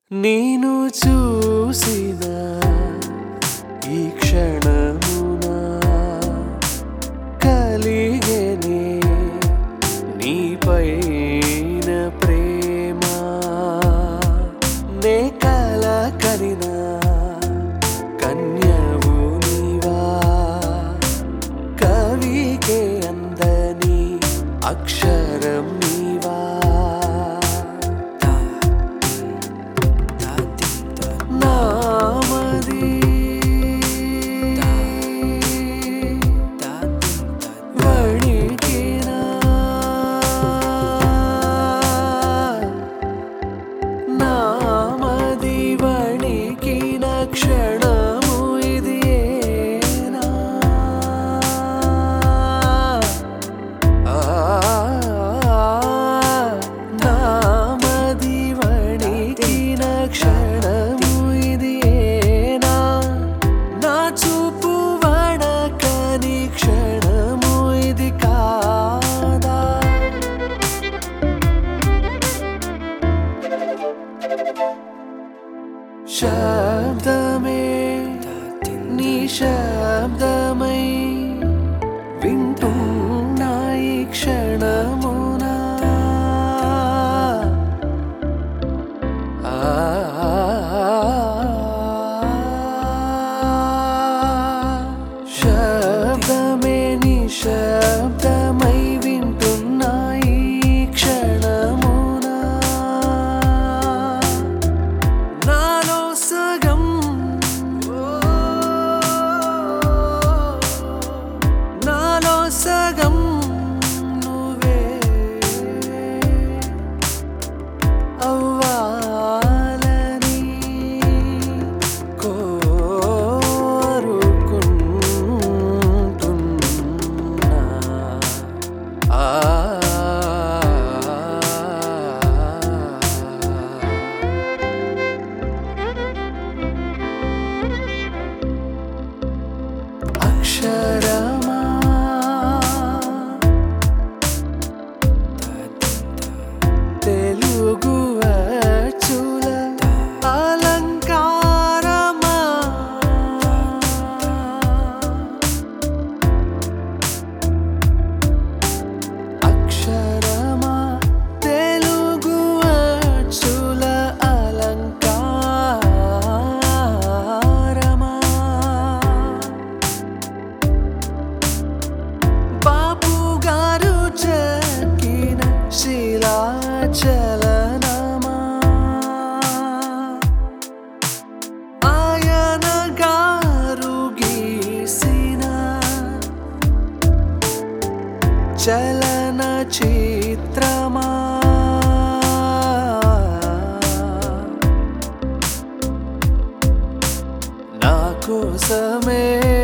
నేను చూసిన ఈ క్షణమున కలిగెనే నీపైన ప్రేమ నే కల కరిన కన్యవు నీవా కవికే అందని అక్షరం నీవా నామది వణికినా నామది వణికిన క్షణము ఇది ఏనా నామది వణికిన క్షణము ఇది ఏనా నా చూపు వణకని క్షణము ఇది కాదా శబ్దమే నీ శబ్దమై వింటున్నా ఈ క్షణమున శబ్దమే నీ శబ్దమై వింటున్నా ఈ క్షణమున నాలో సగం నాలో సగం నువ్వే అవ్వాలని కోరుకుంటున్నా అక్షరమా తెలుగు అచ్చుల అలంకారమా అక్షరమా తెలుగు అచ్చుల అలంకారమా బాపు గారు చెక్కిన శిలాచలనమా ఆయన గారు గీసిన చలన చిత్రమా నా కోసమే